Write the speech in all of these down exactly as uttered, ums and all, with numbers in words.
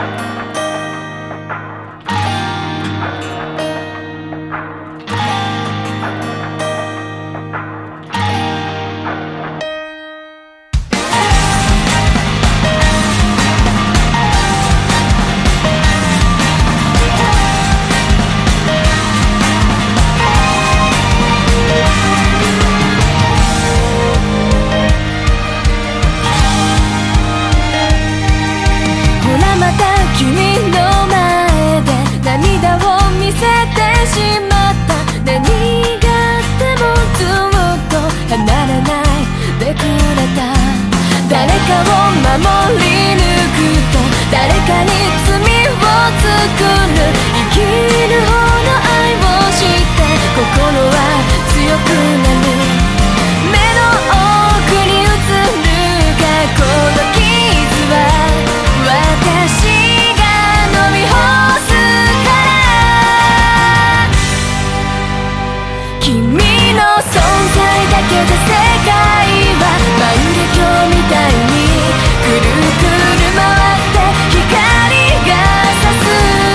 誰かを守り抜くと誰かに罪を作る生きる方の愛を知って心は強くなる目の奥に映る過去の傷は私が飲み干すから君の存在だけで世界は万華鏡みたいにくるくる回って光が差す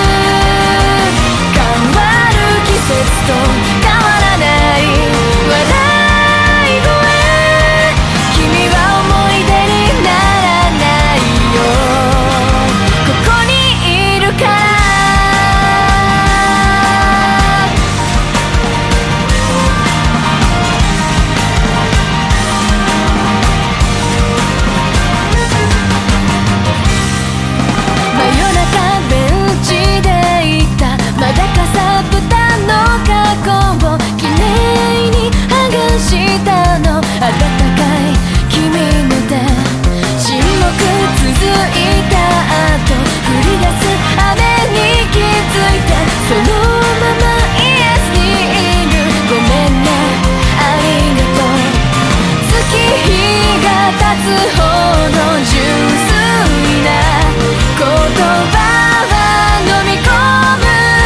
変わる季節と変わらない笑い声君は思い出にならないよここにいるからまだかさぶたの過去をきれいに剥がしたの温かい君の手沈黙続いた後降り出す雨に気づいてそのままイエスにいるごめんねありがとう月日が経つほど純粋な言葉は飲み込む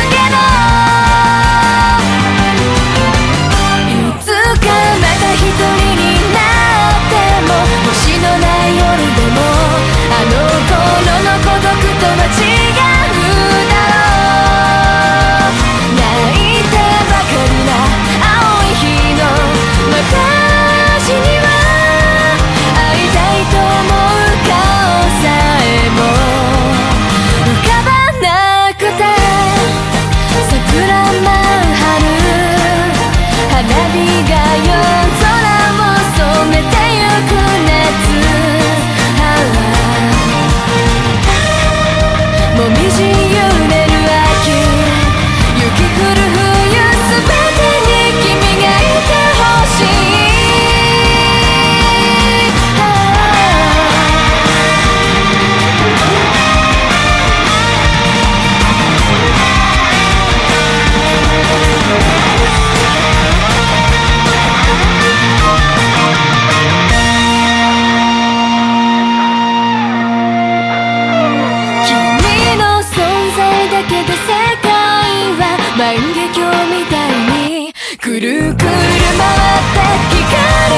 一人になっても星のない夜でもあの頃の孤独とは違うだろう泣いてばかりな青い日の私には会いたいと思う顔さえも浮かばなくて桜舞う春花火が夜空を染めてゆく夏もみじ揺れる秋雪降る冬すべてに君がいてほしい万華鏡みたいにくるくる回って光